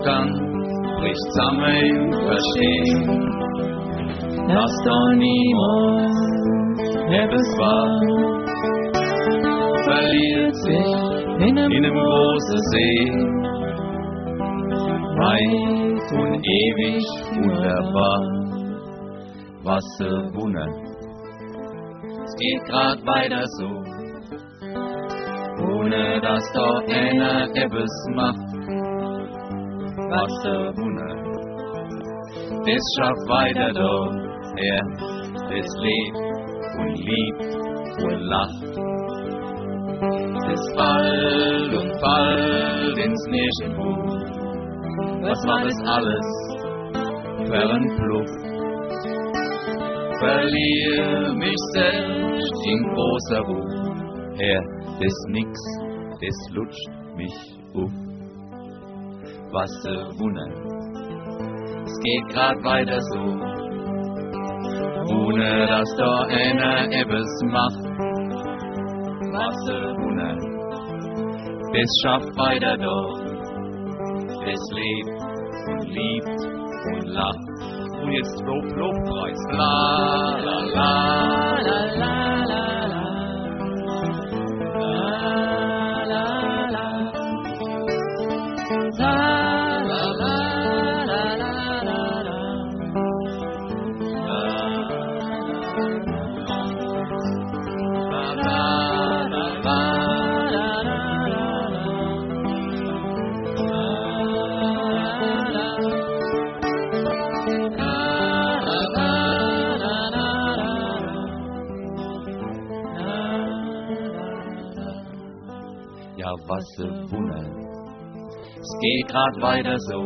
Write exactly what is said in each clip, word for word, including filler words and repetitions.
kan bricht zusammen im Verstehen, dass da niemand etwas war, verliert sich in einem großen See, weit und ewig wunderbar, was für Wunder. Es geht grad weiter so, ohne dass da einer etwas macht, was für Wunder. Das schafft weiter doch, er, das lebt und liebt und lacht. Das Fall und Fall ins Nirgendwo. Was war das alles für ein Fluch? Verlier mich selbst in großer Ruhe. Herr, das Nix, das lutscht mich auf. Was für Wunder, es geht grad weiter so, ohne dass da einer etwas macht. Was für Wunder, das schafft weiter doch, das lebt und liebt und lacht. Und jetzt Lob, Lobpreis, la la la la la la la. Ja, was für Wunder, es geht grad weiter so,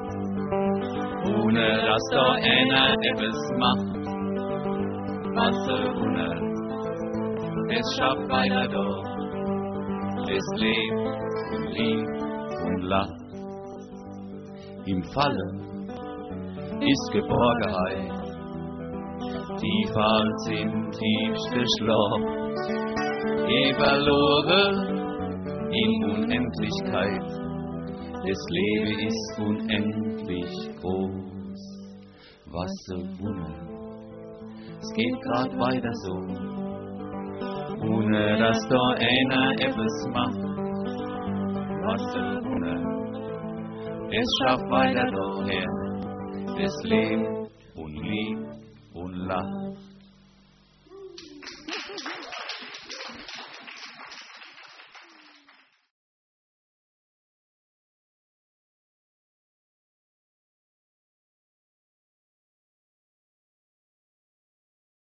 ohne dass da einer etwas macht. Was für Wunder, es schafft weiter doch, es lebt und liebt und lacht. Im Falle ist Geborgenheit, tief als im tiefsten Schlaf, eh verloren in Unendlichkeit, das Leben ist unendlich groß. Was für Wunder, es geht grad weiter so, ohne dass da einer etwas macht. Was für Wunder, es schafft weiter doch her, das lebt und liebt und lacht.